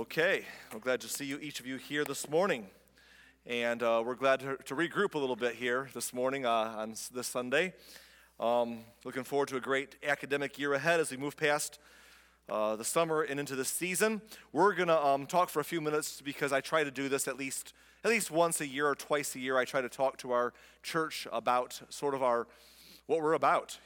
Okay, I'm glad to see you, each of you here this morning. And we're glad to regroup a little bit here this morning on this Sunday. Looking forward to a great academic year ahead as we move past the summer and into the season. We're going to talk for a few minutes because I try to do this at least once a year or twice a year. I try to talk to our church about sort of what we're about,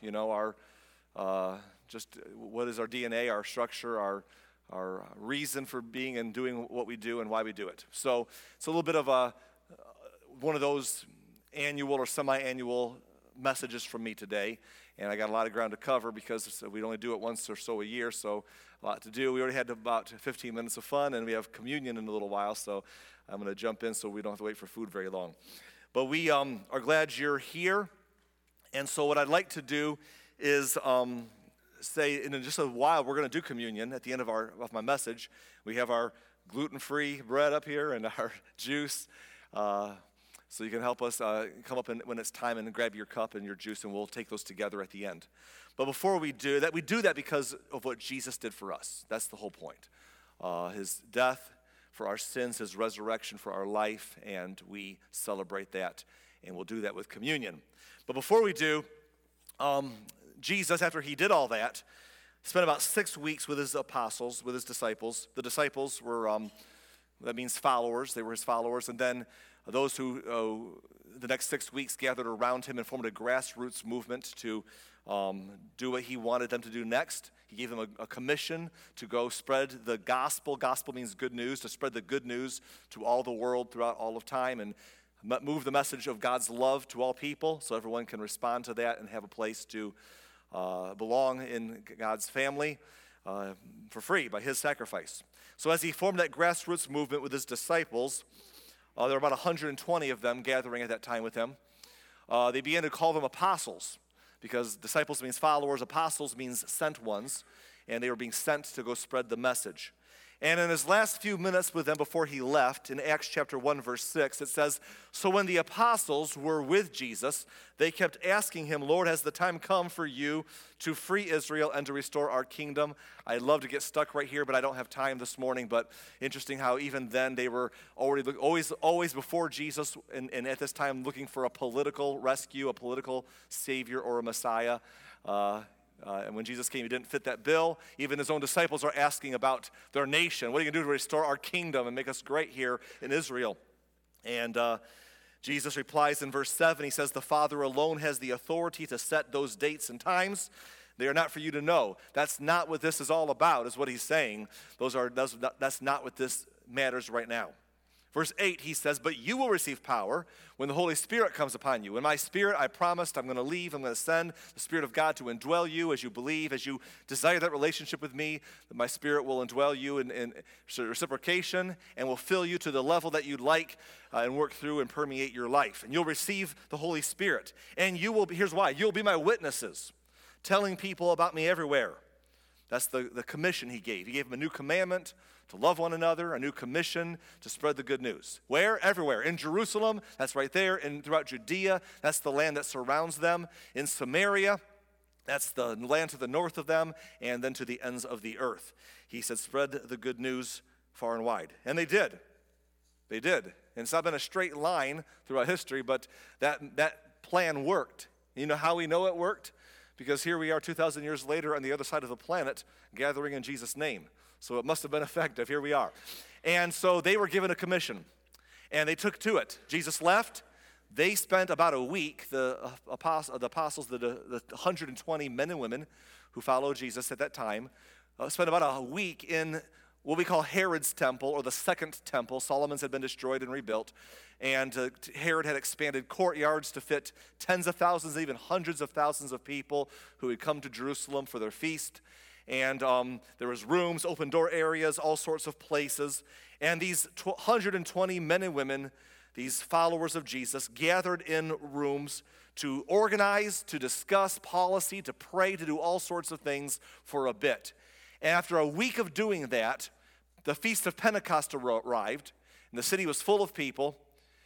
just what is our DNA, our structure, our reason for being and doing what we do and why we do it. So it's a little bit of one of those annual or semi-annual messages from me today, and I got a lot of ground to cover because we only do it once or so a year, so a lot to do. We already had about 15 minutes of fun, and we have communion in a little while, so I'm going to jump in so we don't have to wait for food very long. But we are glad you're here, and so what I'd like to do is say in just a while we're going to do communion at the end of my message. We have our gluten-free bread up here and our juice, so you can help us come up when it's time and grab your cup and your juice, and we'll take those together at the end. But before we do that because of what Jesus did for us. That's the whole point. His death for our sins, his resurrection for our life, and we celebrate that, and we'll do that with communion. But before we do, Jesus, after he did all that, spent about 6 weeks with his apostles, with his disciples. The disciples were, that means followers. They were his followers. And then those who, the next 6 weeks, gathered around him and formed a grassroots movement to do what he wanted them to do next. He gave them a commission to go spread the gospel. Gospel means good news, to spread the good news to all the world throughout all of time and move the message of God's love to all people so everyone can respond to that and have a place to belong in God's family for free by his sacrifice. So as he formed that grassroots movement with his disciples, there were about 120 of them gathering at that time with him. They began to call them apostles because disciples means followers, apostles means sent ones, and they were being sent to go spread the message. And in his last few minutes with them before he left, in Acts chapter 1, verse 6, it says, "So when the apostles were with Jesus, they kept asking him, 'Lord, has the time come for you to free Israel and to restore our kingdom?'" I'd love to get stuck right here, but I don't have time this morning. But interesting how even then they were always before Jesus and at this time looking for a political rescue, a political savior or a Messiah. And when Jesus came, he didn't fit that bill. Even his own disciples are asking about their nation. What are you going to do to restore our kingdom and make us great here in Israel? And Jesus replies in verse 7, he says, "The Father alone has the authority to set those dates and times. They are not for you to know." That's not what this is all about, is what he's saying. That's not what this matters right now. Verse 8, he says, "But you will receive power when the Holy Spirit comes upon you. In my Spirit, I promised I'm going to leave. I'm going to send the Spirit of God to indwell you as you believe, as you desire that relationship with me. That my Spirit will indwell you in reciprocation and will fill you to the level that you'd like and work through and permeate your life. And you'll receive the Holy Spirit. And here's why, you'll be my witnesses, telling people about me everywhere." That's the commission he gave. He gave them a new commandment to love one another, a new commission to spread the good news. Where? Everywhere. In Jerusalem, that's right there, and throughout Judea, that's the land that surrounds them. In Samaria, that's the land to the north of them, and then to the ends of the earth. He said, spread the good news far and wide. And they did. They did. And it's not been a straight line throughout history, but that plan worked. You know how we know it worked? Because here we are 2,000 years later on the other side of the planet gathering in Jesus' name. So it must have been effective. Here we are. And so they were given a commission, and they took to it. Jesus left. They spent about a week, the apostles, the 120 men and women who followed Jesus at that time, spent about a week in what we call Herod's temple, or the second temple. Solomon's had been destroyed and rebuilt. And Herod had expanded courtyards to fit tens of thousands, even hundreds of thousands of people who had come to Jerusalem for their feast. And there was rooms, open door areas, all sorts of places. And these 120 men and women, these followers of Jesus, gathered in rooms to organize, to discuss policy, to pray, to do all sorts of things for a bit. And after a week of doing that, the Feast of Pentecost arrived, and the city was full of people.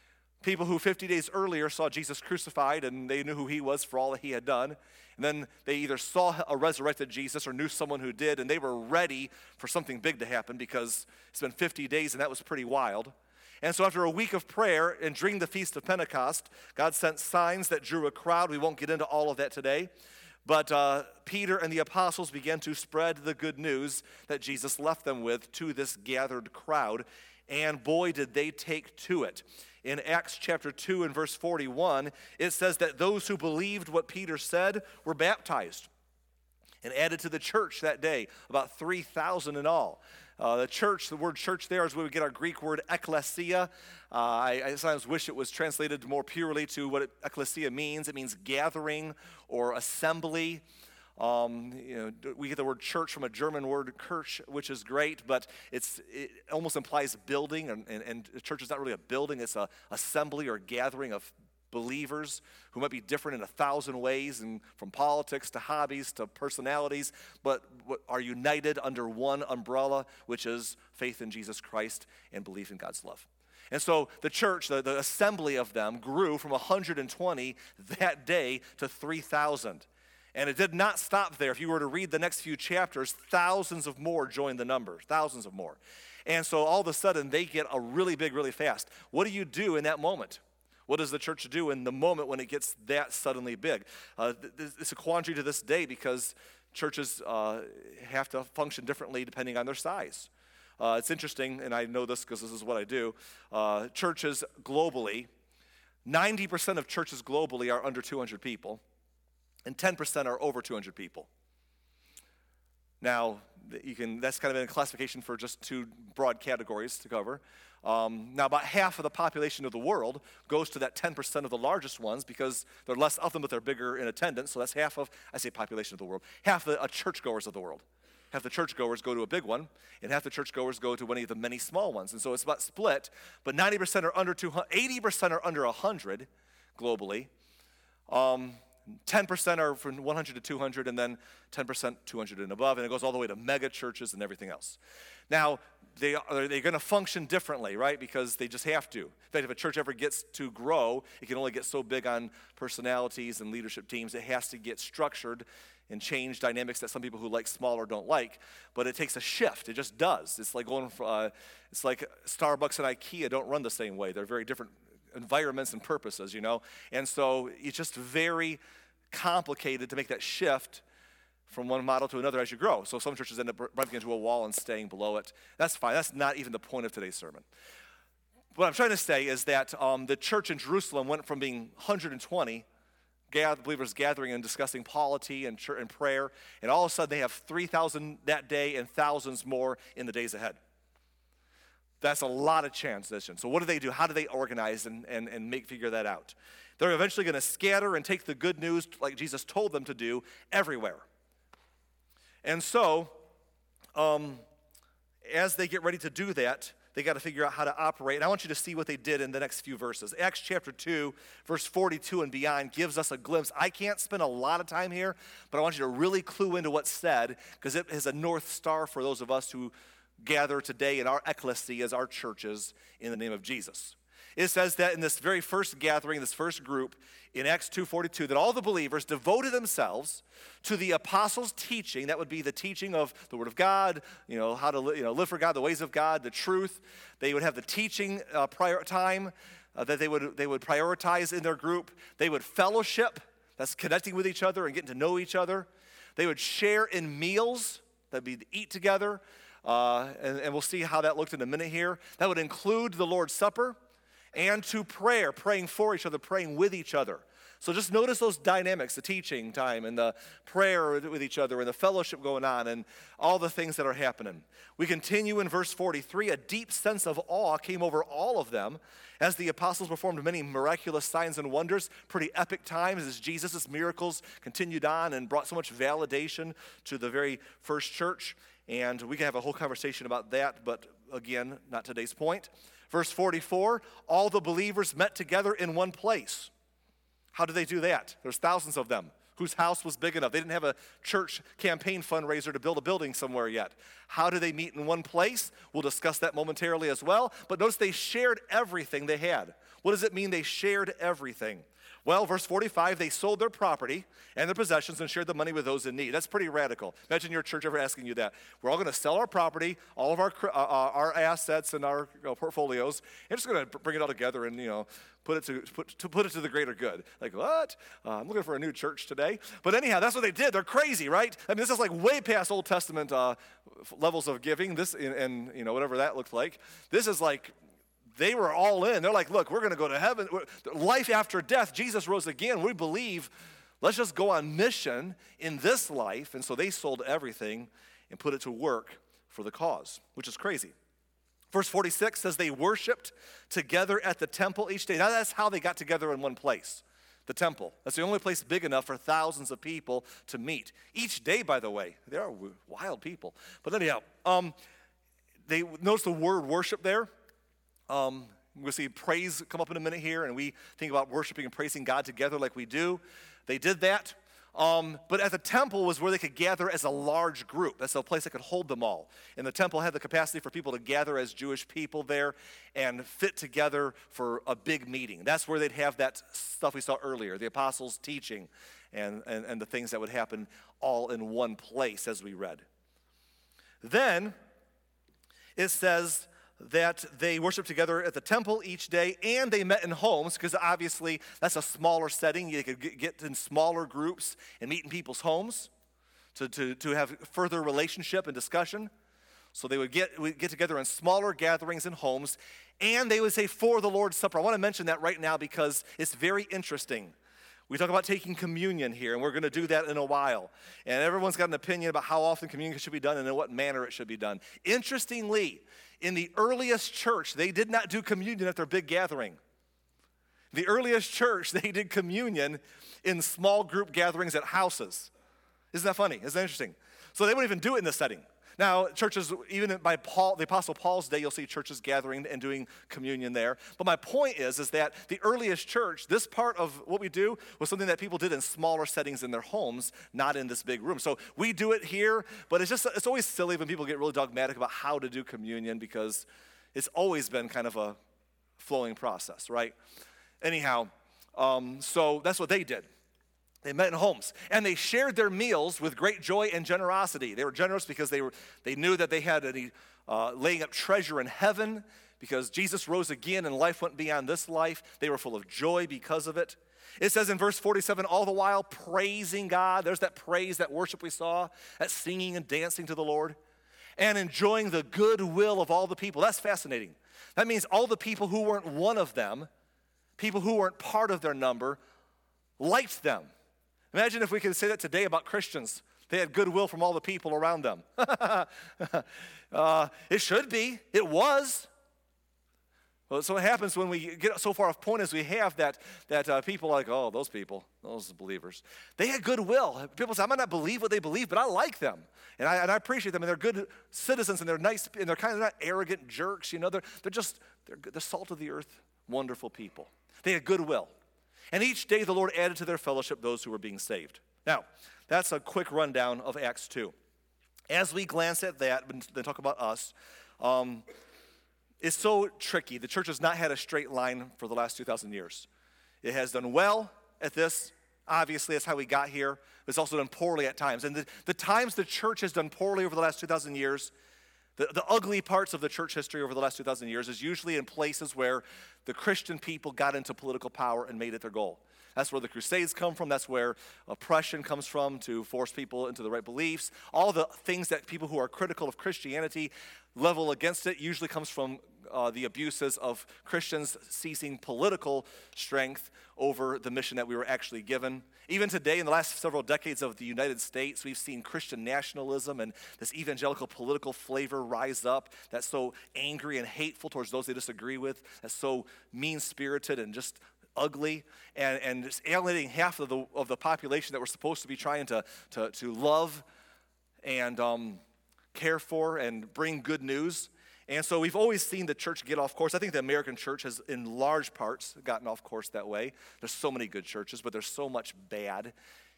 People who 50 days earlier saw Jesus crucified and they knew who he was for all that he had done. And then they either saw a resurrected Jesus or knew someone who did, and they were ready for something big to happen because it's been 50 days and that was pretty wild. And so after a week of prayer and during the Feast of Pentecost, God sent signs that drew a crowd. We won't get into all of that today. But Peter and the apostles began to spread the good news that Jesus left them with to this gathered crowd. And boy, did they take to it. In Acts chapter 2 and verse 41, it says that those who believed what Peter said were baptized and added to the church that day, about 3,000 in all. The church, the word church there is where we get our Greek word ekklesia. I sometimes wish it was translated more purely to what ekklesia means. It means gathering or assembly. We get the word church from a German word Kirche, which is great, but it almost implies building, and the church is not really a building. It's an assembly or gathering of believers who might be different in 1,000 ways, and from politics to hobbies to personalities, but are united under one umbrella, which is faith in Jesus Christ and belief in God's love. And so the church, the assembly of them, grew from 120 that day to 3,000. And it did not stop there. If you were to read the next few chapters, thousands of more joined the number, thousands of more. And so all of a sudden, they get a really big, really fast. What do you do in that moment? What does the church do in the moment when it gets that suddenly big? It's a quandary to this day because churches have to function differently depending on their size. It's interesting, and I know this because this is what I do. Churches globally, 90% of churches globally are under 200 people. And 10% are over 200 people. Now, that's kind of a classification for just two broad categories to cover. Now, about half of the population of the world goes to that 10% of the largest ones because there are less of them, but they're bigger in attendance. So that's half of, I say population of the world, half the churchgoers of the world. Half the churchgoers go to a big one, and half the churchgoers go to one of the many small ones. And so it's about split, but 90% are under 200, 80% are under 100 globally. 10% are from 100 to 200, and then 10% 200 and above, and it goes all the way to mega churches and everything else. Now, they're going to function differently, right? Because they just have to. In fact, if a church ever gets to grow, it can only get so big on personalities and leadership teams. It has to get structured and change dynamics that some people who like smaller don't like. But it takes a shift. It just does. It's like it's like Starbucks and IKEA don't run the same way. They're very different environments and purposes, And so it's just very complicated to make that shift from one model to another as you grow. So some churches end up bumping into a wall and staying below it. That's fine. That's not even the point of today's sermon. What I'm trying to say is that the church in Jerusalem went from being 120 believers gathering and discussing polity and prayer, and all of a sudden they have 3,000 that day and thousands more in the days ahead. That's a lot of transition. So what do? How do they organize and figure that out? They're eventually going to scatter and take the good news like Jesus told them to do everywhere. And so, as they get ready to do that, they got to figure out how to operate. And I want you to see what they did in the next few verses. Acts chapter 2, verse 42 and beyond gives us a glimpse. I can't spend a lot of time here, but I want you to really clue into what's said because it is a north star for those of us who gather today in our ecclesia as our churches in the name of Jesus. It says that in this very first gathering, this first group, in Acts 2:42, that all the believers devoted themselves to the apostles' teaching. That would be the teaching of the Word of God, how to live for God, the ways of God, the truth. They would have the teaching time that they would prioritize in their group. They would fellowship, that's connecting with each other and getting to know each other. They would share in meals, that'd be to eat together. And we'll see how that looked in a minute here. That would include the Lord's Supper and to prayer, praying for each other, praying with each other. So just notice those dynamics, the teaching time and the prayer with each other and the fellowship going on and all the things that are happening. We continue in verse 43. A deep sense of awe came over all of them as the apostles performed many miraculous signs and wonders. Pretty epic times as Jesus' miracles continued on and brought so much validation to the very first church. And we can have a whole conversation about that, but again, not today's point. Verse 44, all the believers met together in one place. How did they do that? There's thousands of them. whose house was big enough. They didn't have a church campaign fundraiser to build a building somewhere yet. How do they meet in one place? We'll discuss that momentarily as well. But notice they shared everything they had. What does it mean they shared everything? Well, verse 45, they sold their property and their possessions and shared the money with those in need. That's pretty radical. Imagine your church ever asking you that. We're all going to sell our property, all of our assets and our portfolios, and just going to bring it all together and, put it to the greater good. Like, what? I'm looking for a new church today. But anyhow, that's what they did. They're crazy, right? I mean, this is like way past Old Testament levels of giving, this and whatever that looked like. This is like, they were all in. They're like, look, we're going to go to heaven. Life after death, Jesus rose again. We believe, let's just go on mission in this life. And so they sold everything and put it to work for the cause, which is crazy. Verse 46 says they worshiped together at the temple each day. Now that's how they got together in one place, the temple. That's the only place big enough for thousands of people to meet. Each day, by the way, they are wild people. But anyhow, they notice the word worship there. We'll see praise come up in a minute here, and we think about worshiping and praising God together like we do. They did that. But at the temple was where they could gather as a large group. That's a place that could hold them all. And the temple had the capacity for people to gather as Jewish people there and fit together for a big meeting. That's where they'd have that stuff we saw earlier, the apostles' teaching and the things that would happen all in one place as we read. Then it says that they worshiped together at the temple each day, and they met in homes, because obviously that's a smaller setting. You could get in smaller groups and meet in people's homes to have further relationship and discussion. So they would get together in smaller gatherings in homes, and they would say for the Lord's Supper. I want to mention that right now because it's very interesting. We talk about taking communion here, and we're going to do that in a while. And everyone's got an opinion about how often communion should be done and in what manner it should be done. Interestingly, in the earliest church, they did not do communion at their big gathering. The earliest church, they did communion in small group gatherings at houses. Isn't that funny? Isn't that interesting? So they wouldn't even do it in this setting. Now, churches, even by Paul, the Apostle Paul's day, you'll see churches gathering and doing communion there. But my point is that the earliest church, this part of what we do was something that people did in smaller settings in their homes, not in this big room. So we do it here, but it's always silly when people get really dogmatic about how to do communion because it's always been kind of a flowing process, right? Anyhow, so that's what they did. They met in homes, and they shared their meals with great joy and generosity. They were generous because they knew that they had laying up treasure in heaven because Jesus rose again and life went beyond this life. They were full of joy because of it. It says in verse 47, all the while praising God. There's that praise, that worship we saw, that singing and dancing to the Lord, and enjoying the goodwill of all the people. That's fascinating. That means all the people who weren't one of them, people who weren't part of their number, liked them. Imagine if we could say that today about Christians. They had goodwill from all the people around them. It should be. It was. Well, so what happens when we get so far off point as we have that people are like, oh, those people, those believers. They had goodwill. People say, I might not believe what they believe, but I like them. And I appreciate them. And they're good citizens, and they're nice, and they're kind of not arrogant jerks. They're salt of the earth, wonderful people. They had goodwill. And each day the Lord added to their fellowship those who were being saved. Now, that's a quick rundown of Acts 2. As we glance at that, then talk about us, it's so tricky. The church has not had a straight line for the last 2,000 years. It has done well at this. Obviously, that's how we got here. It's also done poorly at times. And the times the church has done poorly over the last 2,000 years, the ugly parts of the church history over the last 2,000 years is usually in places where the Christian people got into political power and made it their goal. That's where the Crusades come from. That's where oppression comes from to force people into the right beliefs. All the things that people who are critical of Christianity level against it usually comes from the abuses of Christians seizing political strength over the mission that we were actually given. Even today, in the last several decades of the United States, we've seen Christian nationalism and this evangelical political flavor rise up that's so angry and hateful towards those they disagree with, that's so mean-spirited and just ugly, and it's alienating half of the population that we're supposed to be trying to love and care for and bring good news. And so we've always seen the church get off course. I think the American church has, in large parts, gotten off course that way. There's so many good churches, but there's so much bad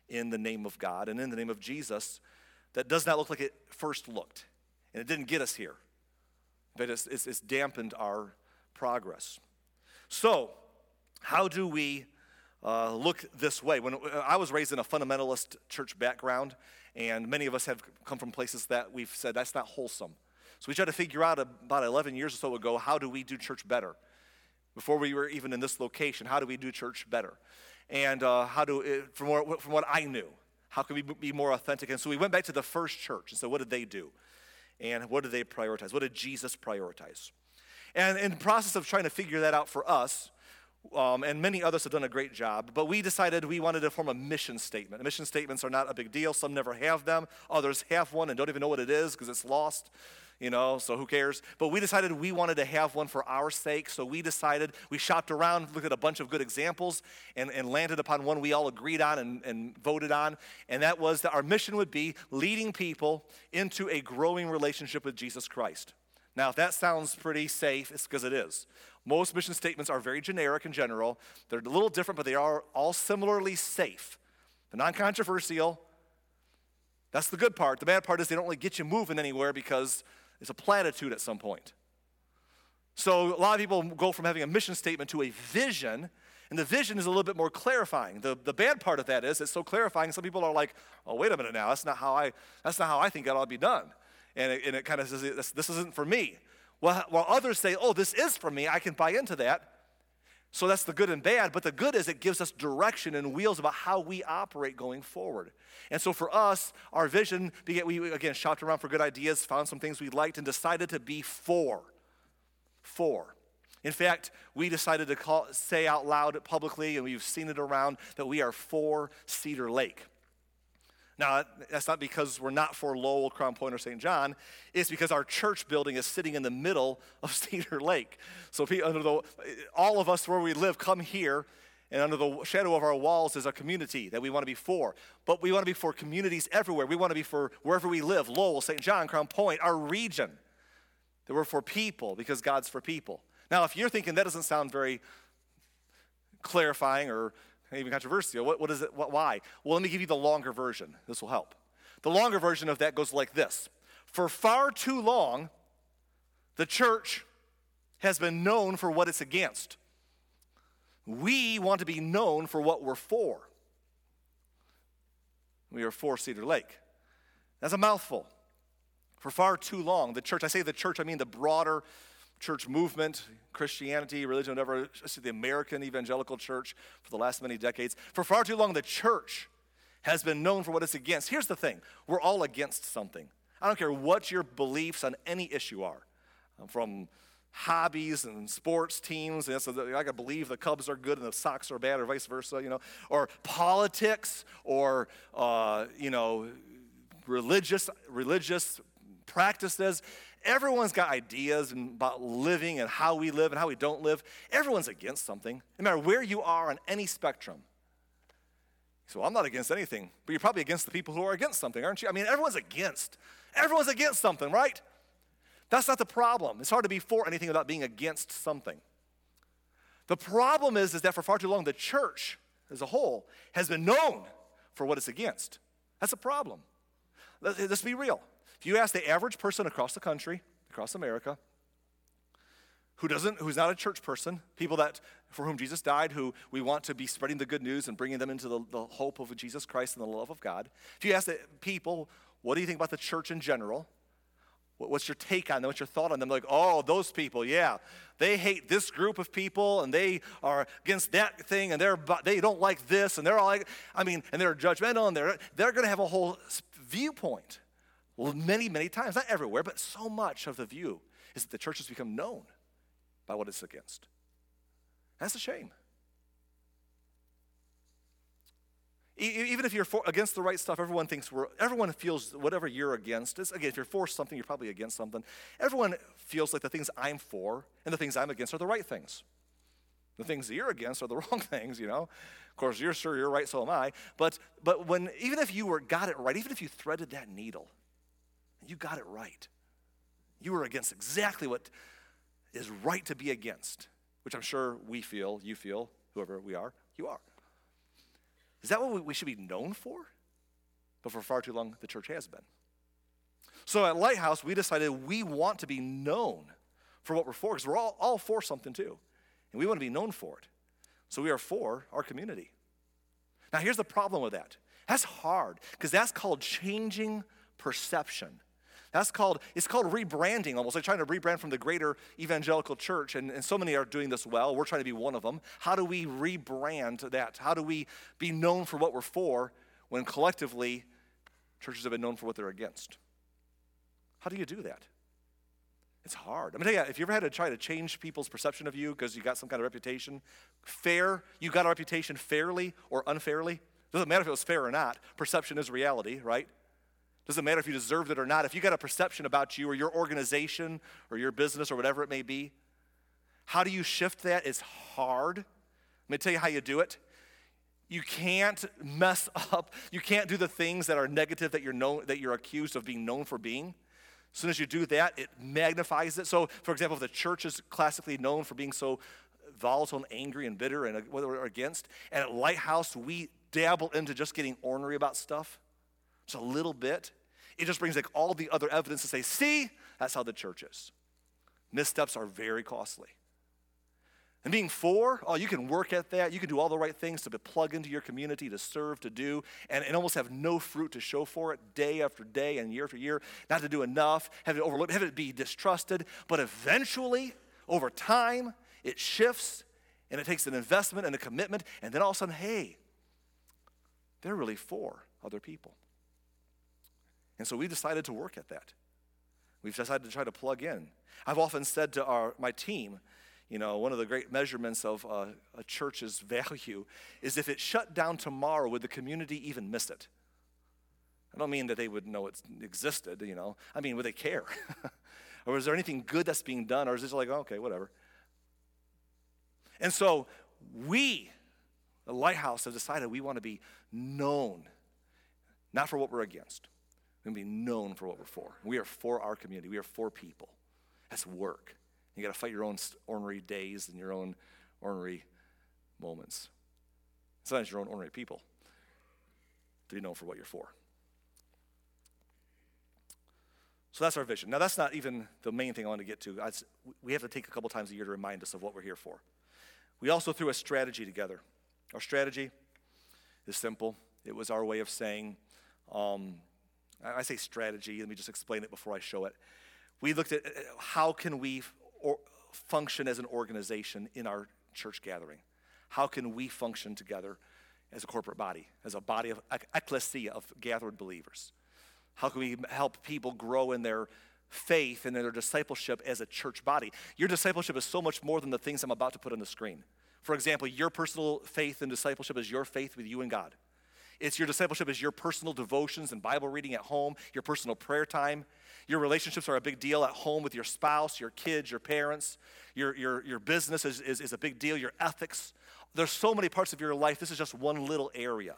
in the name of God and in the name of Jesus that does not look like it first looked. And it didn't get us here, but it's dampened our progress. So, how do we look this way? When I was raised in a fundamentalist church background, and many of us have come from places that we've said that's not wholesome. So we tried to figure out about 11 years or so ago, how do we do church better? Before we were even in this location, how do we do church better? And from what I knew, how can we be more authentic? And so we went back to the first church and said, what did they do? And what did they prioritize? What did Jesus prioritize? And in the process of trying to figure that out for us, and many others have done a great job, but we decided we wanted to form a mission statement. Mission statements are not a big deal. Some never have them. Others have one and don't even know what it is because it's lost, so who cares? But we decided we wanted to have one for our sake, so we shopped around, looked at a bunch of good examples, and landed upon one we all agreed on and voted on, and that was that our mission would be leading people into a growing relationship with Jesus Christ. Now, if that sounds pretty safe, it's because it is. Most mission statements are very generic in general. They're a little different, but they are all similarly safe. They're non-controversial. That's the good part. The bad part is they don't really get you moving anywhere because it's a platitude at some point. So a lot of people go from having a mission statement to a vision, and the vision is a little bit more clarifying. The bad part of that is it's so clarifying, some people are like, oh, wait a minute now, that's not how I think it ought to be done. And it kind of says, this isn't for me. While others say, oh, this is for me, I can buy into that. So that's the good and bad, but the good is it gives us direction and wheels about how we operate going forward. And so for us, our vision, we again shopped around for good ideas, found some things we liked, and decided to be four. In fact, we decided to say out loud publicly, and we've seen it around, that we are for Cedar Lake. Now, that's not because we're not for Lowell, Crown Point, or St. John. It's because our church building is sitting in the middle of Cedar Lake. So all of us where we live come here, and under the shadow of our walls is a community that we want to be for. But we want to be for communities everywhere. We want to be for wherever we live, Lowell, St. John, Crown Point, our region. That we're for people because God's for people. Now, if you're thinking that doesn't sound very clarifying or even controversial, what is it? Why? Well, let me give you the longer version. This will help. The longer version of that goes like this. For far too long, the church has been known for what it's against. We want to be known for what we're for. We are for Cedar Lake. That's a mouthful. For far too long, the church, I say the church, I mean the broader church movement, Christianity, religion, whatever, the American evangelical church for the last many decades. For far too long, the church has been known for what it's against. Here's the thing. We're all against something. I don't care what your beliefs on any issue are. From hobbies and sports teams, and so I can believe the Cubs are good and the Sox are bad or vice versa, or politics or, religious practices. Everyone's got ideas about living and how we live and how we don't live. Everyone's against something, no matter where you are on any spectrum. So I'm not against anything, but you're probably against the people who are against something, aren't you? I mean, everyone's against something, right? That's not the problem. It's hard to be for anything without being against something. The problem is that for far too long, the church as a whole has been known for what it's against. That's a problem. Let's be real. If you ask the average person across the country, across America, who's not a church person, people for whom Jesus died, who we want to be spreading the good news and bringing them into the hope of Jesus Christ and the love of God. If you ask the people, what do you think about the church in general? What's your take on them? What's your thought on them? Like, oh, those people, yeah, they hate this group of people, and they are against that thing, and they don't like this, and they're all like, and they're judgmental, and they're going to have a whole viewpoint. Well, many, many times, not everywhere, but so much of the view is that the church has become known by what it's against. That's a shame. Even if you're against the right stuff, everyone feels whatever you're against. Again, if you're for something, you're probably against something. Everyone feels like the things I'm for and the things I'm against are the right things. The things that you're against are the wrong things, Of course, you're sure you're right, so am I. But even if you got it right, even if you threaded that needle, you got it right. You were against exactly what is right to be against, which I'm sure we feel, you feel, whoever we are, you are. Is that what we should be known for? But for far too long, the church has been. So at Lighthouse, we decided we want to be known for what we're for, because we're all for something too. And we want to be known for it. So we are for our community. Now here's the problem with that. That's hard, because that's called changing perception. It's called rebranding, almost like trying to rebrand from the greater evangelical church, and so many are doing this well. We're trying to be one of them. How do we rebrand that? How do we be known for what we're for when collectively churches have been known for what they're against? How do you do that? It's hard. I'm going to tell you, if you ever had to try to change people's perception of you because you got some kind of reputation, you got a reputation fairly or unfairly. Doesn't matter if it was fair or not. Perception is reality, right? Doesn't matter if you deserved it or not. If you got a perception about you or your organization or your business or whatever it may be, how do you shift that? It's hard. Let me tell you how you do it. You can't mess up. You can't do the things that are negative that you're accused of being known for being. As soon as you do that, it magnifies it. So, for example, if the church is classically known for being so volatile and angry and bitter and what we're against, and at Lighthouse, we dabble into just getting ornery about stuff, just a little bit, it just brings like all the other evidence to say, see, that's how the church is. Missteps are very costly. And being for, you can work at that. You can do all the right things to plug into your community, to serve, to do, and almost have no fruit to show for it day after day and year after year, not to do enough, have it overlooked, have it be distrusted. But eventually, over time, it shifts, and it takes an investment and a commitment, and then all of a sudden, hey, they're really for other people. And so we decided to work at that. We've decided to try to plug in. I've often said to my team, one of the great measurements of a church's value is if it shut down tomorrow, would the community even miss it? I don't mean that they would know it existed, I mean, would they care? Or is there anything good that's being done? Or is it just like, okay, whatever? And so we, the Lighthouse, have decided we want to be known, not for what we're against. We're going to be known for what we're for. We are for our community. We are for people. That's work. You got to fight your own ornery days and your own ornery moments. Sometimes your own ornery people to be known for what you're for. So that's our vision. Now, that's not even the main thing I want to get to. We have to take a couple times a year to remind us of what we're here for. We also threw a strategy together. Our strategy is simple. It was our way of saying, I say strategy, let me just explain it before I show it. We looked at how can we function as an organization in our church gathering. How can we function together as a corporate body, as a body of ecclesia of gathered believers? How can we help people grow in their faith and in their discipleship as a church body? Your discipleship is so much more than the things I'm about to put on the screen. For example, your personal faith and discipleship is your faith with you and God. It's your discipleship is your personal devotions and Bible reading at home, your personal prayer time. Your relationships are a big deal at home with your spouse, your kids, your parents. Your business is a big deal, your ethics. There's so many parts of your life. This is just one little area.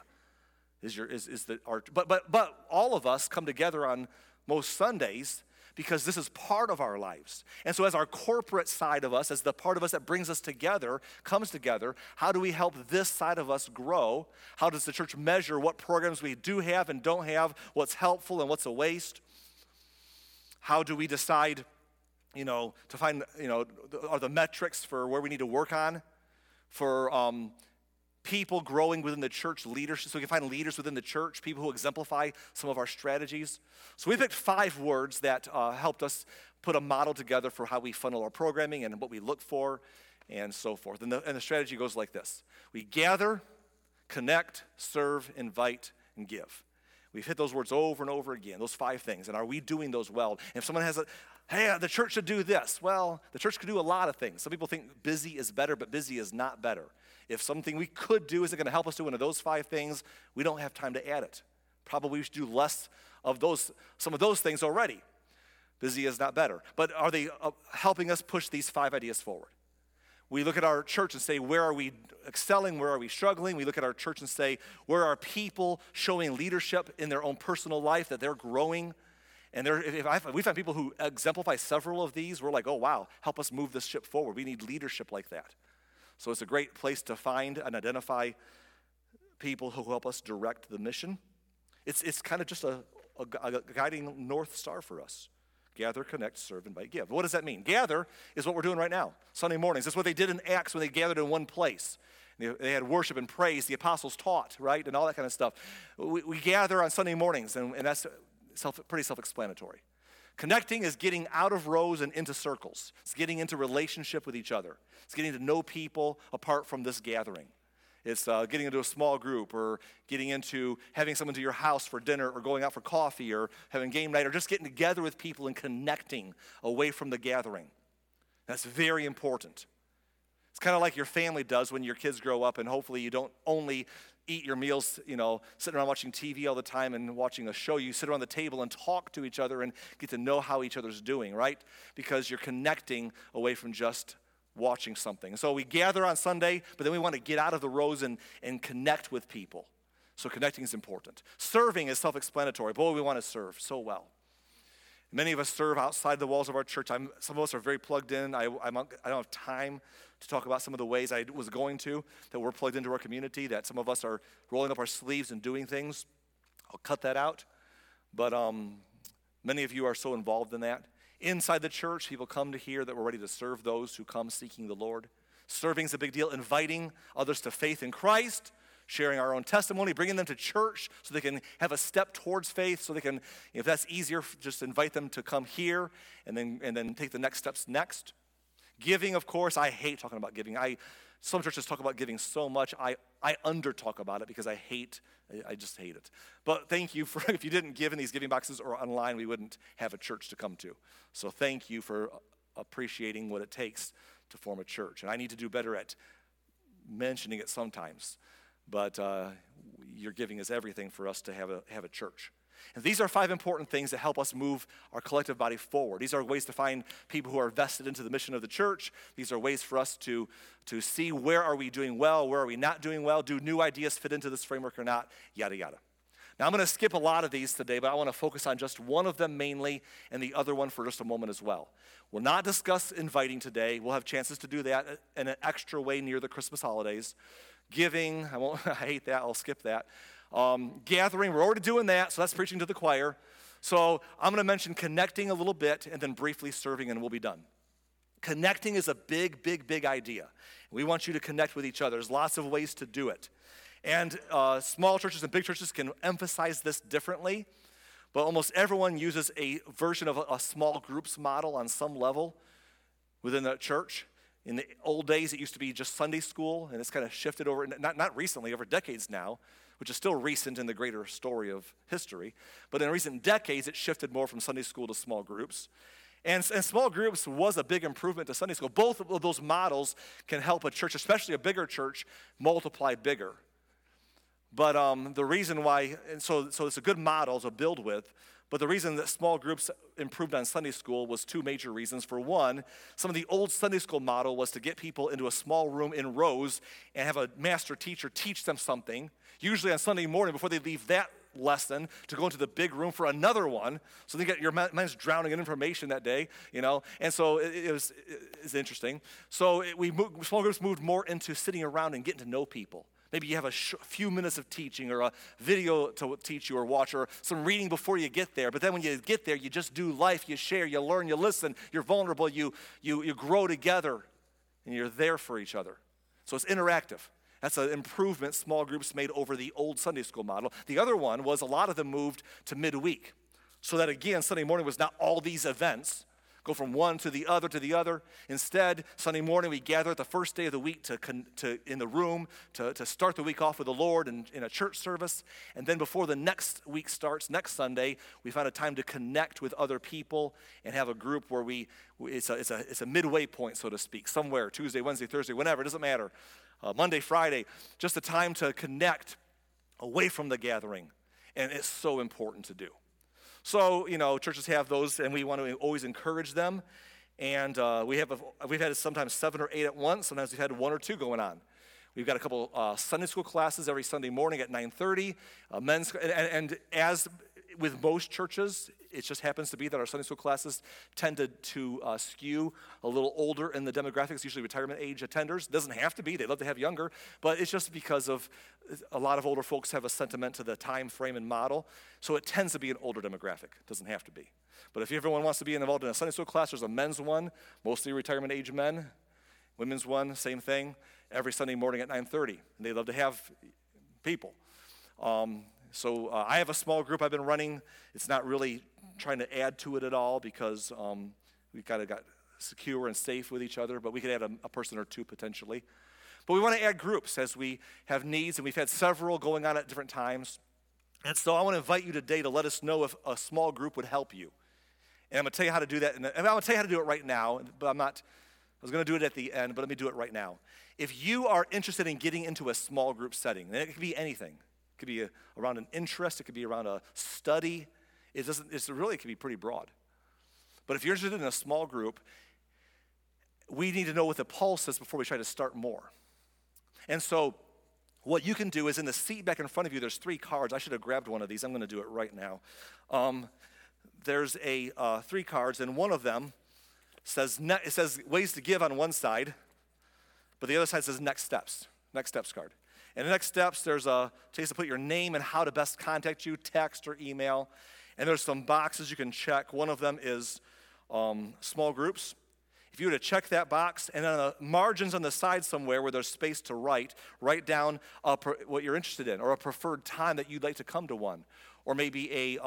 But all of us come together on most Sundays because this is part of our lives. And so as our corporate side of us, as the part of us that brings us together, comes together, how do we help this side of us grow? How does the church measure what programs we do have and don't have, what's helpful and what's a waste? How do we decide, to find, are the metrics for where we need to work on for people growing within the church leadership, so we can find leaders within the church, people who exemplify some of our strategies. So we picked 5 words that helped us put a model together for how we funnel our programming and what we look for and so forth. And the strategy goes like this. We gather, connect, serve, invite, and give. We've hit those words over and over again, those 5 things. And are we doing those well? And if someone has hey, the church should do this. Well, the church could do a lot of things. Some people think busy is better, but busy is not better. If something we could do isn't going to help us do one of those 5 things, we don't have time to add it. Probably we should do less of some of those things already. Busy is not better. But are they helping us push these 5 ideas forward? We look at our church and say, where are we excelling? Where are we struggling? We look at our church and say, where are people showing leadership in their own personal life, that they're growing? And if we find people who exemplify several of these, we're like, oh, wow, help us move this ship forward. We need leadership like that. So it's a great place to find and identify people who help us direct the mission. It's kind of just a guiding North Star for us. Gather, connect, serve, invite, give. What does that mean? Gather is what we're doing right now, Sunday mornings. That's what they did in Acts when they gathered in one place. They had worship and praise. The apostles taught, right, and all that kind of stuff. We gather on Sunday mornings, and that's pretty self-explanatory. Connecting is getting out of rows and into circles. It's getting into relationship with each other. It's getting to know people apart from this gathering. It's getting into a small group, or getting into having someone to your house for dinner, or going out for coffee, or having game night, or just getting together with people and connecting away from the gathering. That's very important. It's kind of like your family does when your kids grow up, and hopefully you don't only eat your meals, sitting around watching TV all the time and watching a show. You sit around the table and talk to each other and get to know how each other's doing, right? Because you're connecting away from just watching something. So we gather on Sunday, but then we want to get out of the rows and connect with people. So connecting is important. Serving is self-explanatory. Boy, we want to serve so well. Many of us serve outside the walls of our church. Some of us are very plugged in. I don't have time to talk about some of the ways I was going to, that we're plugged into our community, that some of us are rolling up our sleeves and doing things. I'll cut that out. But many of you are so involved in that. Inside the church, people come to hear that we're ready to serve those who come seeking the Lord. Serving is a big deal. Inviting others to faith in Christ, sharing our own testimony, bringing them to church so they can have a step towards faith, so they can, if that's easier, just invite them to come here and then take the next steps next. Giving, of course, I hate talking about giving. Some churches talk about giving so much, I under-talk about it because I just hate it. But thank you for, if you didn't give in these giving boxes or online, we wouldn't have a church to come to. So thank you for appreciating what it takes to form a church. And I need to do better at mentioning it sometimes. But your giving is everything for us to have a church. And these are 5 important things that help us move our collective body forward. These are ways to find people who are vested into the mission of the church. These are ways for us to see where are we doing well, where are we not doing well, do new ideas fit into this framework or not, yada, yada. Now, I'm going to skip a lot of these today, but I want to focus on just one of them mainly and the other one for just a moment as well. We'll not discuss inviting today. We'll have chances to do that in an extra way near the Christmas holidays. Giving, I hate that, I'll skip that. Gathering, we're already doing that, so that's preaching to the choir. So I'm going to mention connecting a little bit and then briefly serving, and we'll be done. Connecting is a big, big, big idea. We want you to connect with each other. There's lots of ways to do it. And small churches and big churches can emphasize this differently, but almost everyone uses a version of a small groups model on some level within the church. In the old days, it used to be just Sunday school, and it's kind of shifted over, not recently, over decades now, which is still recent in the greater story of history. But in recent decades, it shifted more from Sunday school to small groups. And small groups was a big improvement to Sunday school. Both of those models can help a church, especially a bigger church, multiply bigger. But the reason why, and so it's a good model to build with, but the reason that small groups improved on Sunday school was 2 major reasons. For one, some of the old Sunday school model was to get people into a small room in rows and have a master teacher teach them something, usually on Sunday morning before they leave that lesson, to go into the big room for another one. So they get your mind's drowning in information that day, And so it's interesting. So small groups moved more into sitting around and getting to know people. Maybe you have a few minutes of teaching or a video to teach you or watch or some reading before you get there. But then when you get there, you just do life. You share, you learn, you listen, you're vulnerable, you grow together, and you're there for each other. So it's interactive. That's an improvement small groups made over the old Sunday school model. The other one was a lot of them moved to midweek. So that, again, Sunday morning was not all these events. Go from one to the other. Instead, Sunday morning we gather at the first day of the week in the room to start the week off with the Lord in a church service. And then before the next week starts, next Sunday, we find a time to connect with other people and have a group where it's a midway point, so to speak, somewhere, Tuesday, Wednesday, Thursday, whenever, it doesn't matter. Monday, Friday, just a time to connect away from the gathering. And it's so important to do. So, churches have those, and we want to always encourage them. And we've had sometimes 7 or 8 at once. Sometimes we've had 1 or 2 going on. We've got a couple Sunday school classes every Sunday morning at 9:30. And as with most churches, it just happens to be that our Sunday school classes tend to skew a little older in the demographics, usually retirement age attenders. It doesn't have to be. They love to have younger, but it's just because of a lot of older folks have a sentiment to the time frame and model, so it tends to be an older demographic. It doesn't have to be. But if everyone wants to be involved in a Sunday school class, there's a men's one, mostly retirement age men. Women's one, same thing, every Sunday morning at 9:30. And they love to have people. So I have a small group I've been running. It's not really trying to add to it at all because we've kind of got secure and safe with each other, but we could add a person or two potentially. But we want to add groups as we have needs, and we've had several going on at different times. And so I want to invite you today to let us know if a small group would help you. And I'm going to tell you how to do that. And I'm going to tell you how to do it right now, but I was going to do it at the end, but let me do it right now. If you are interested in getting into a small group setting, and it could be anything. It could be around an interest. It could be around a study. It could be pretty broad. But if you're interested in a small group, we need to know what the pulse is before we try to start more. And so what you can do is in the seat back in front of you, there's 3 cards. I should have grabbed one of these. I'm going to do it right now. There's 3 cards, and one of them says ways to give on one side, but the other side says next steps card. And the next steps, there's a chance to put your name and how to best contact you, text or email. And there's some boxes you can check. One of them is small groups. If you were to check that box, and on the margins on the side somewhere where there's space to write down what you're interested in, or a preferred time that you'd like to come to one, or maybe a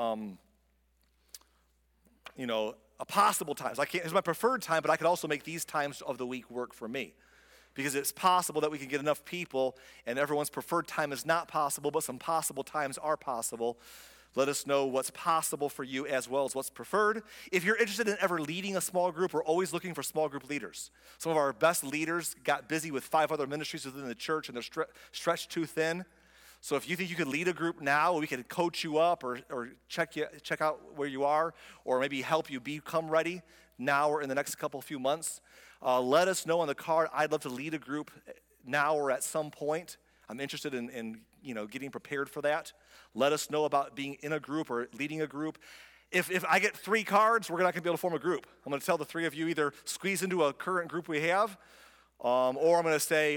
possible times. It's my preferred time, but I could also make these times of the week work for me. Because it's possible that we can get enough people, and everyone's preferred time is not possible, but some possible times are possible. Let us know what's possible for you as well as what's preferred. If you're interested in ever leading a small group, we're always looking for small group leaders. Some of our best leaders got busy with 5 other ministries within the church, and they're stretched too thin. So if you think you could lead a group now, we can coach you up or check out where you are, or maybe help you become ready now or in the next few months. Let us know on the card. I'd love to lead a group now or at some point. I'm interested in getting prepared for that. Let us know about being in a group or leading a group. If I get 3 cards, we're not going to be able to form a group. I'm going to tell the 3 of you either squeeze into a current group we have, or I'm going to say,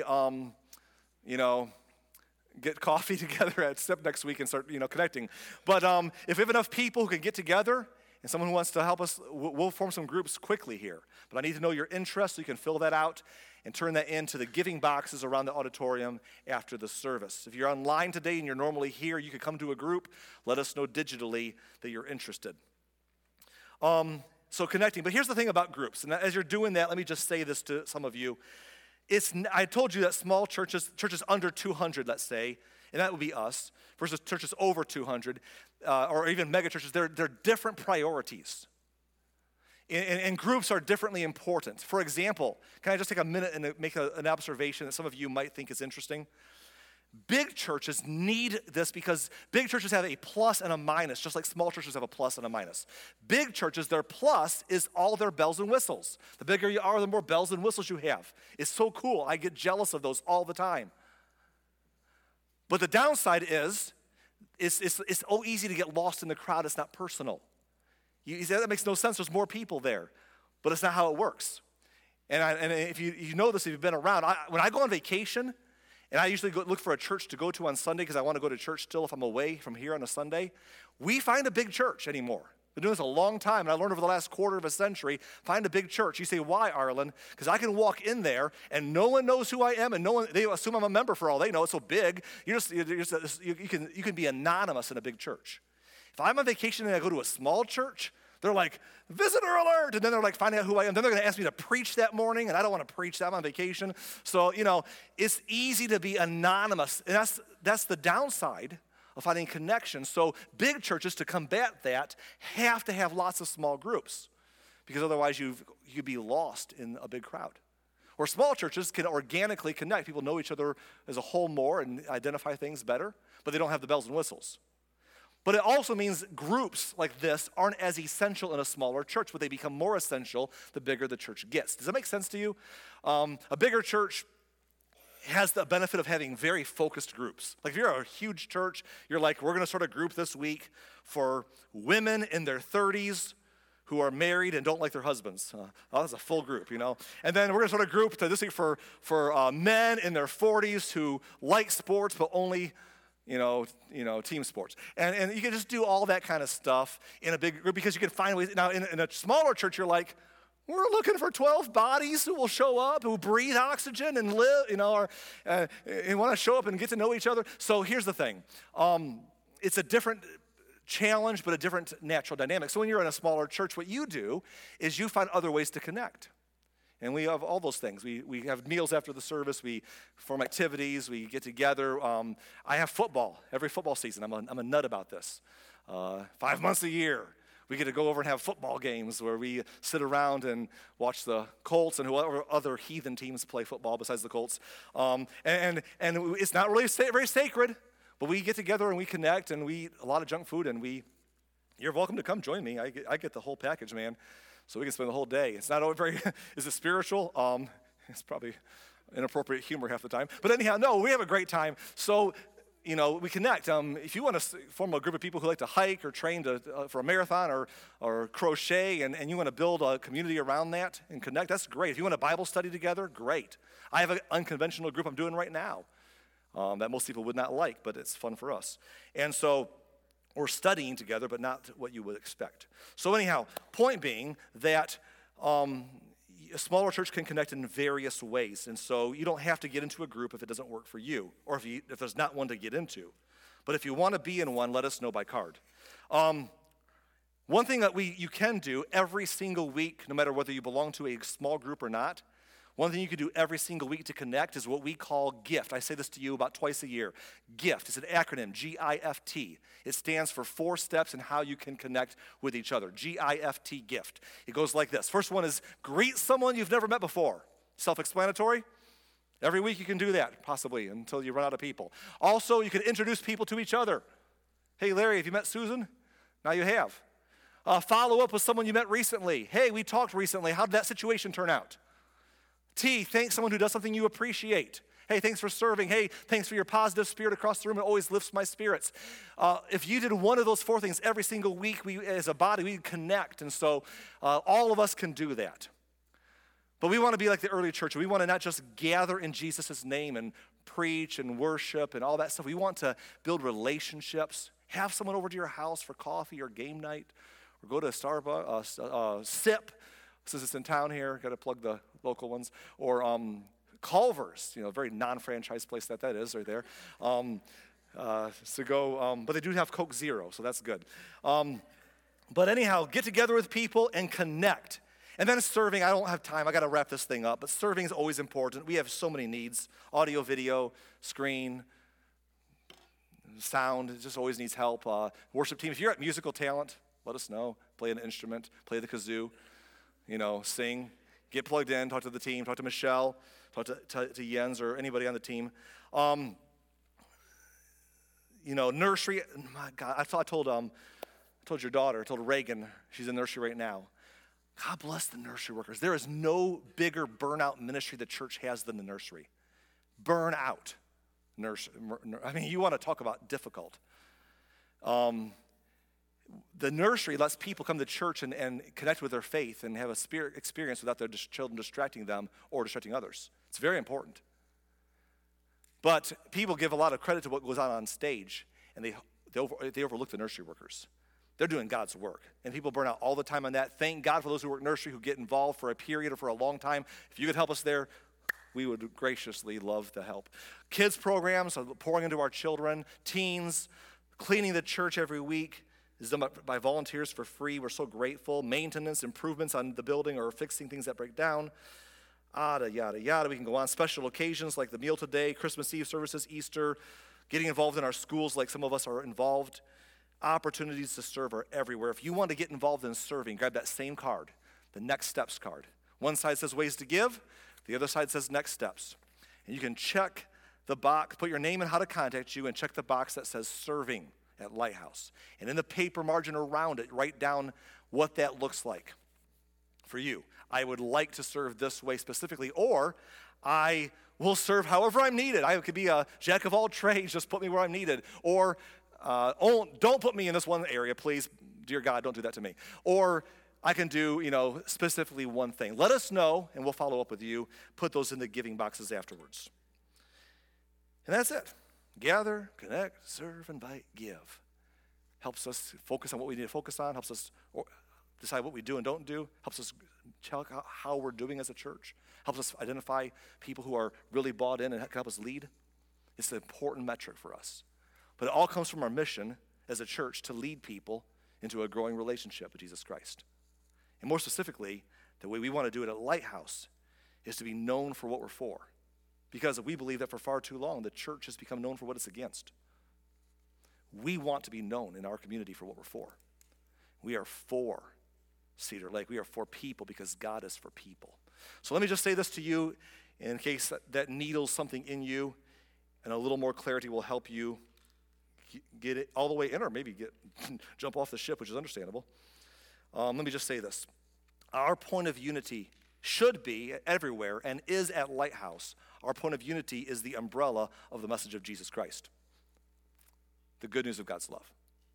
get coffee together at SIP next week and start, connecting. But if we have enough people who can get together and someone who wants to help us, we'll form some groups quickly here. But I need to know your interest so you can fill that out and turn that into the giving boxes around the auditorium after the service. If you're online today and you're normally here, you could come to a group. Let us know digitally that you're interested. So connecting. But here's the thing about groups. And as you're doing that, let me just say this to some of you. I told you that small churches under 200, let's say, and that would be us, versus churches over 200, or even mega churches, they're different priorities. And groups are differently important. For example, can I just take a minute and make an observation that some of you might think is interesting? Big churches need this because big churches have a plus and a minus, just like small churches have a plus and a minus. Big churches, their plus is all their bells and whistles. The bigger you are, the more bells and whistles you have. It's so cool. I get jealous of those all the time. But the downside is, it's so easy to get lost in the crowd. It's not personal. You say, that makes no sense. There's more people there. But it's not how it works. And if you know this, if you've been around, when I go on vacation, and I usually look for a church to go to on Sunday because I want to go to church still if I'm away from here on a Sunday, we find a big church anymore. Been doing this a long time, and I learned over the last quarter of a century, find a big church. You say, why, Arlen? Because I can walk in there, and no one knows who I am, and they assume I'm a member for all they know. It's so big. You can be anonymous in a big church. If I'm on vacation and I go to a small church, they're like, visitor alert, and then they're like finding out who I am. Then they're going to ask me to preach that morning, and I don't want to preach that. I'm on vacation. So, it's easy to be anonymous, and that's the downside of finding connections. So big churches, to combat that, have to have lots of small groups because otherwise you'd be lost in a big crowd. Or small churches can organically connect. People know each other as a whole more and identify things better, but they don't have the bells and whistles. But it also means groups like this aren't as essential in a smaller church, but they become more essential the bigger the church gets. Does that make sense to you? A bigger church has the benefit of having very focused groups. Like if you're a huge church, you're like, we're going to start a group this week for women in their 30s who are married and don't like their husbands. That's a full group, you know. And then we're going to start a group this week for men in their 40s who like sports but only, team sports. And you can just do all that kind of stuff in a big group because you can find ways. Now, in a smaller church, you're like, we're looking for 12 bodies who will show up, who breathe oxygen and live, and want to show up and get to know each other. So here's the thing. It's a different challenge, but a different natural dynamic. So when you're in a smaller church, what you do is you find other ways to connect. And we have all those things. We have meals after the service. We form activities. We get together. I have football every football season. I'm a nut about this. 5 months a year, we get to go over and have football games where we sit around and watch the Colts and whoever other heathen teams play football besides the Colts. And it's not really very sacred. But we get together and we connect and we eat a lot of junk food and you're welcome to come join me. I get the whole package, man. So we can spend the whole day. It's not very, is it spiritual? It's probably inappropriate humor half the time. But anyhow, no, we have a great time. So, we connect. If you want to form a group of people who like to hike or train for a marathon or crochet and you want to build a community around that and connect, that's great. If you want a Bible study together, great. I have an unconventional group I'm doing right now. That most people would not like, but it's fun for us. And so we're studying together, but not what you would expect. So anyhow, point being that a smaller church can connect in various ways. And so you don't have to get into a group if it doesn't work for you, or if there's not one to get into. But if you want to be in one, let us know by card. One thing that you can do every single week, no matter whether you belong to a small group or not, one thing you can do every single week to connect is what we call GIFT. I say this to you about twice a year. GIFT is an acronym, G-I-F-T. It stands for 4 steps in how you can connect with each other. G-I-F-T, GIFT. It goes like this. First one is greet someone you've never met before. Self-explanatory. Every week you can do that, possibly, until you run out of people. Also, you can introduce people to each other. Hey, Larry, have you met Susan? Now you have. Follow up with someone you met recently. Hey, we talked recently. How did that situation turn out? T, thank someone who does something you appreciate. Hey, thanks for serving. Hey, thanks for your positive spirit across the room. It always lifts my spirits. If you did one of those 4 things every single week, we as a body, we connect. And so all of us can do that. But we want to be like the early church. We want to not just gather in Jesus' name and preach and worship and all that stuff. We want to build relationships. Have someone over to your house for coffee or game night. Or go to Starbucks, SIP. Since it's in town here, got to plug the local ones. Or Culver's, very non-franchise place that is right there. But they do have Coke Zero, so that's good. But anyhow, get together with people and connect. And then serving, I don't have time, I got to wrap this thing up, but serving is always important. We have so many needs, audio, video, screen, sound, it just always needs help. Worship team, if you're at musical talent, let us know. Play an instrument, play the kazoo. Sing, get plugged in, talk to the team, talk to Michelle, talk to Jens or anybody on the team. Nursery, my God, I told your daughter, I told Reagan, she's in nursery right now. God bless the nursery workers. There is no bigger burnout ministry the church has than the nursery. Burnout. You want to talk about difficult. The nursery lets people come to church and connect with their faith and have a spirit experience without their children distracting them or distracting others. It's very important. But people give a lot of credit to what goes on stage, and they overlook the nursery workers. They're doing God's work, and people burn out all the time on that. Thank God for those who work nursery who get involved for a period or for a long time. If you could help us there, we would graciously love the help. Kids programs, pouring into our children, teens, cleaning the church every week. Is done by volunteers for free. We're so grateful. Maintenance, improvements on the building or fixing things that break down. Yada, yada, yada. We can go on. Special occasions like the meal today, Christmas Eve services, Easter, getting involved in our schools like some of us are involved. Opportunities to serve are everywhere. If you want to get involved in serving, grab that same card, the Next Steps card. One side says ways to give. The other side says next steps. And you can check the box, put your name and how to contact you, and check the box that says serving at Lighthouse. And in the paper margin around it, write down what that looks like for you. I would like to serve this way specifically, or I will serve however I'm needed. I could be a jack of all trades, just put me where I'm needed. Or don't put me in this one area, please. Dear God, don't do that to me. Or I can do, specifically one thing. Let us know, and we'll follow up with you. Put those in the giving boxes afterwards. And that's it. Gather, connect, serve, invite, give. Helps us focus on what we need to focus on, helps us decide what we do and don't do, helps us check out how we're doing as a church, helps us identify people who are really bought in and can help us lead. It's an important metric for us. But it all comes from our mission as a church to lead people into a growing relationship with Jesus Christ. And more specifically, the way we want to do it at Lighthouse is to be known for what we're for. Because we believe that for far too long, the church has become known for what it's against. We want to be known in our community for what we're for. We are for Cedar Lake. We are for people because God is for people. So let me just say this to you in case that needles something in you, and a little more clarity will help you get it all the way in, or maybe jump off the ship, which is understandable. Let me just say this. Our point of unity should be everywhere and is at Lighthouse. Our point of unity is the umbrella of the message of Jesus Christ. The good news of God's love.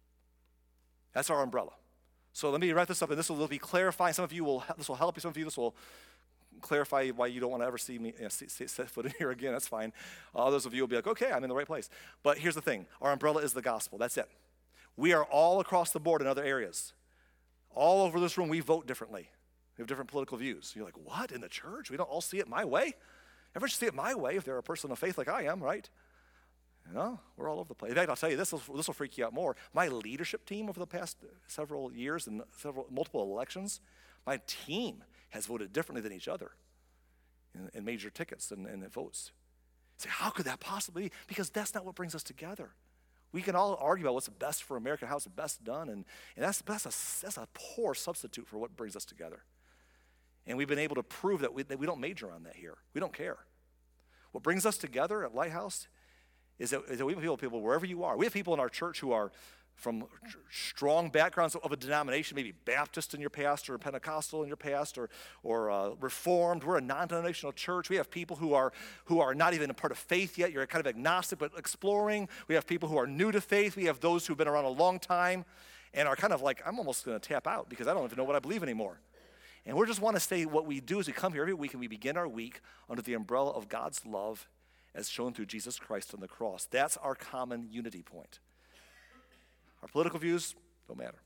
That's our umbrella. So let me wrap this up, and this will be clarifying. This will help you. Some of you, this will clarify why you don't want to ever see me set foot in here again. That's fine. Others of you will be like, okay, I'm in the right place. But here's the thing. Our umbrella is the gospel. That's it. We are all across the board in other areas. All over this room, we vote differently. We have different political views. You're like, what, in the church? We don't all see it my way? Everyone should see it my way if they're a person of faith like I am, right? We're all over the place. In fact, I'll tell you, this will freak you out more. My leadership team over the past several years and multiple elections, my team has voted differently than each other in major tickets and votes. You say, how could that possibly be? Because that's not what brings us together. We can all argue about what's best for America, how it's best done, and that's a poor substitute for what brings us together. And we've been able to prove that we don't major on that here. We don't care. What brings us together at Lighthouse is that we have people wherever you are. We have people in our church who are from strong backgrounds of a denomination, maybe Baptist in your past or Pentecostal in your past or Reformed. We're a non-denominational church. We have people who are not even a part of faith yet. You're kind of agnostic but exploring. We have people who are new to faith. We have those who've been around a long time and are kind of like, I'm almost going to tap out because I don't even know what I believe anymore. And we just want to say what we do is we come here every week and we begin our week under the umbrella of God's love as shown through Jesus Christ on the cross. That's our common unity point. Our political views don't matter.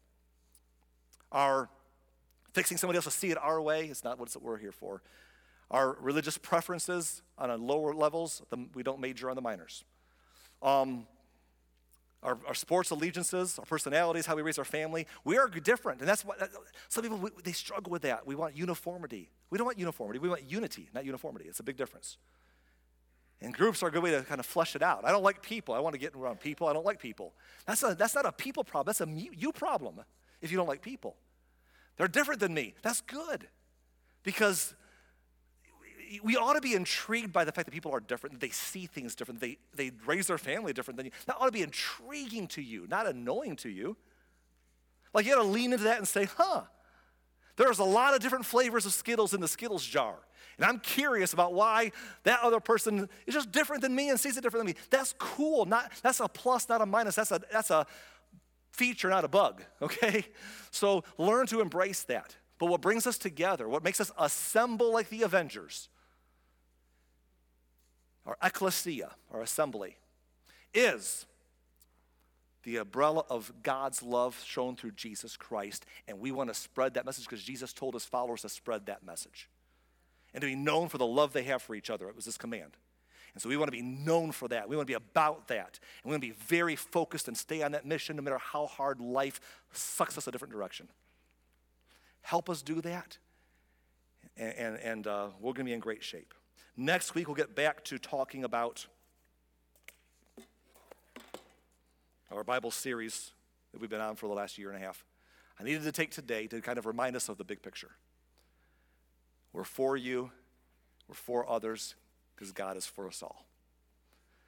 Our fixing somebody else to see it our way is not what we're here for. Our religious preferences on a lower levels, we don't major on the minors. Our sports allegiances, our personalities, how we raise our family, we are different. And that's what some people, they struggle with that. We want uniformity. We don't want uniformity. We want unity, not uniformity. It's a big difference. And groups are a good way to kind of flesh it out. I don't like people. I want to get around people. I don't like people. That's not a people problem. That's a you problem if you don't like people. They're different than me. That's good. Because we ought to be intrigued by the fact that people are different, that they see things different, they raise their family different than you. That ought to be intriguing to you, not annoying to you. Like you got to lean into that and say, there's a lot of different flavors of Skittles in the Skittles jar. And I'm curious about why that other person is just different than me and sees it different than me. That's cool. That's a plus, not a minus. That's a feature, not a bug, okay? So learn to embrace that. But what brings us together, what makes us assemble like the Avengers, our ecclesia, our assembly, is the umbrella of God's love shown through Jesus Christ. And we want to spread that message because Jesus told his followers to spread that message. And to be known for the love they have for each other. It was his command. And so we want to be known for that. We want to be about that. And we want to be very focused and stay on that mission no matter how hard life sucks us a different direction. Help us do that. And we're going to be in great shape. Next week, we'll get back to talking about our Bible series that we've been on for the last year and a half. I needed to take today to kind of remind us of the big picture. We're for you, we're for others, because God is for us all.